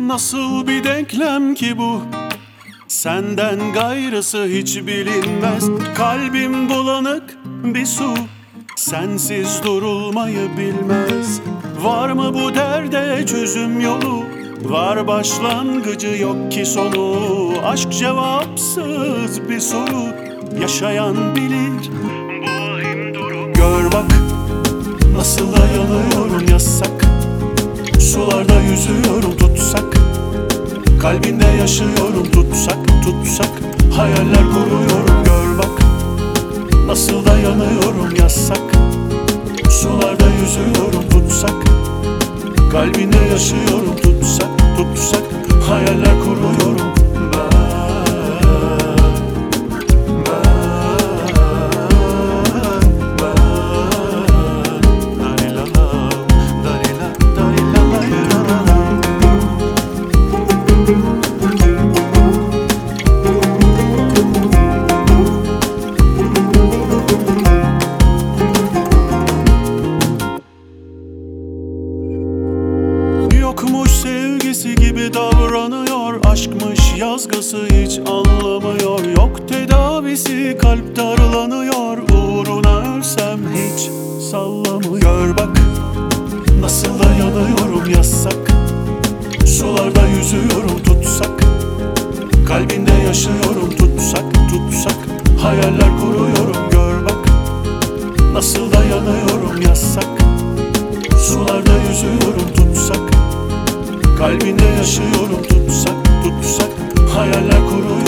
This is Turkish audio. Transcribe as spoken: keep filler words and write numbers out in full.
Nasıl bir denklem ki bu? Senden gayrısı hiç bilinmez. Kalbim bulanık bir su, sensiz durulmayı bilmez. Var mı bu derde çözüm yolu? Var başlangıcı yok ki sonu. Aşk cevapsız bir soru, yaşayan bilir bu vahim durum. Gör bak nasıl dayanıyorum yasak. Sularda yüzüyorum tutsak, kalbinde yaşıyorum tutsak tutsak. Hayaller kuruyorum gör bak nasıl dayanıyorum yasak. Sularda yüzüyorum tutsak, kalbinde yaşıyorum tutsak tutsak. Hayaller kuruyorum ben, ben, ben. Dalilala, dalila, dalilala, dalilala. Yokmuş sevgisi gibi davranıyor, aşkmış yazgısı hiç anlamıyor. Yok tedavisi, kalp darlanıyor, uğruna ölsem hiç sallamıyor. Gör bak nasıl dayanıyorum yasak. Sularda yüzüyorum tutsak, kalbinde yaşıyorum tutsak tutsak. Hayaller kuruyorum gör bak nasıl dayanıyorum yasak. Sularda yüzüyorum tutsak, kalbinde yaşıyorum tutsak tutsak. Hayaller kuruyorum